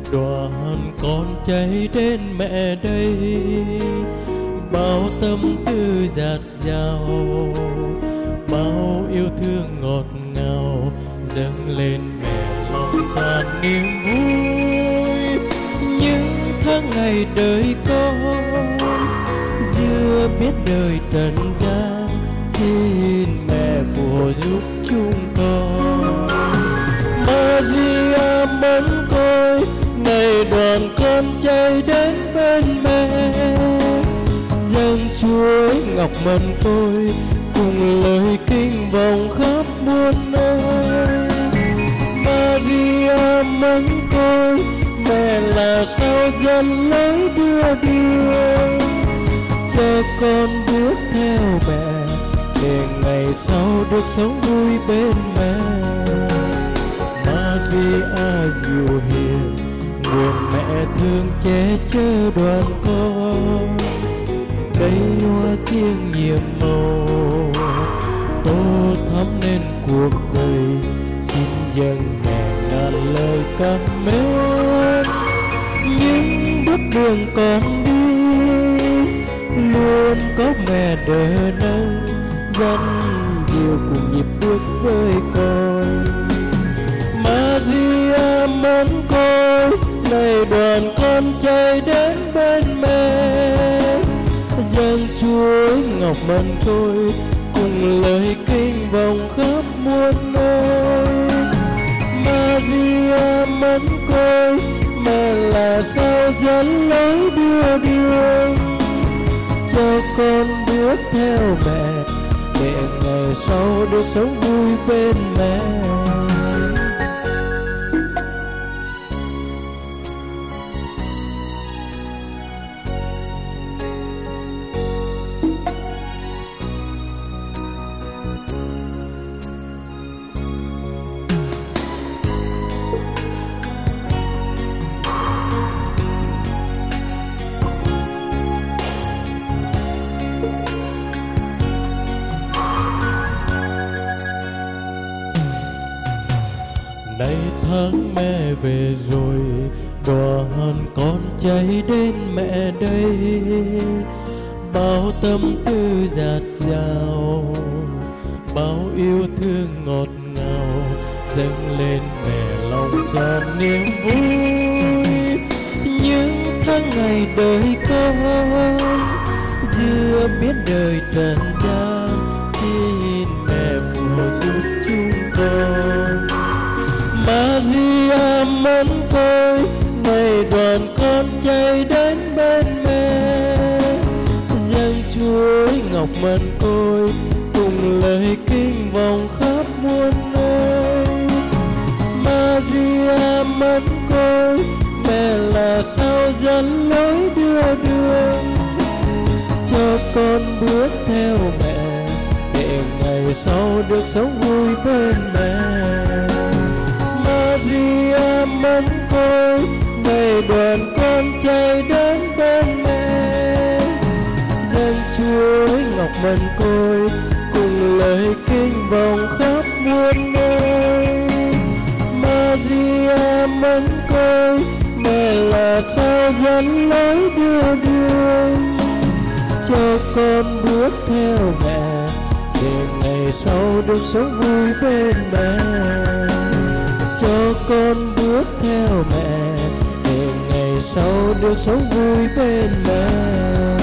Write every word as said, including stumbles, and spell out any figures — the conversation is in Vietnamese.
đoàn con cháy đến mẹ đây, bao tâm tư dạt dào, bao yêu thương ngọt ngào dâng lên mẹ lòng tràn niềm vui. Những tháng ngày đời con giữa biết đời trần gian, xin mẹ phù hộ giúp chúng con. Maria mến tôi, ngày đoàn con cháy đến bên mẹ, dâng chuối ngọc mân tôi cùng lời kinh vọng khắp muôn nơi. Maria mến tôi, mẹ là sao dẫn lối đưa đường, cho con bước theo mẹ để ngày sau được sống vui bên mẹ. Maria dịu hiền, nguồn mẹ thương che chở đoàn con, cây hoa thiêng nhiệm màu tô thắm nên cuộc đời. Xin dâng mẹ ngàn lời cảm mến, những bước đường con đi luôn có mẹ đỡ nâng, dẫn điều cùng nhịp bước với con. Maria mến con, ngày đoàn con cháy đến bên mẹ, dâng chuối ngọc mân tôi cùng lời kinh vọng khắp muôn nơi. Maria mến con, mẹ là sao dẫn lối đưa đường, cho con bước theo mẹ để ngày sau được sống vui bên mẹ. Nay tháng mẹ về rồi, đoàn con cháy đến mẹ đây, bao tâm tư dạt dào, bao yêu thương ngọt ngào dâng lên mẹ lòng tràn niềm vui. Những tháng ngày đời con giữa biết đời trần gian, xin mẹ phù hộ giúp chúng con. Maria mến tôi, ngày đoàn con cháy đến bên mẹ, dâng chuối ngọc mân tôi cùng lời kinh vọng khắp muôn nơi. Maria mến tôi, mẹ là sao dẫn lối đưa đường, cho con bước theo mẹ để ngày sau được sống vui bên mẹ. Maria mến tôi, ngày đoàn con cháy đến bên mẹ, dâng chuối ngọc mân tôi cùng lời kinh vọng khắp muôn nơi. Maria mến tôi, mẹ là sao dẫn lối đưa đường, cho con bước theo mẹ để ngày sau được sống vui bên mẹ. Cho con bước theo mẹ để ngày sau được sống vui bên mẹ.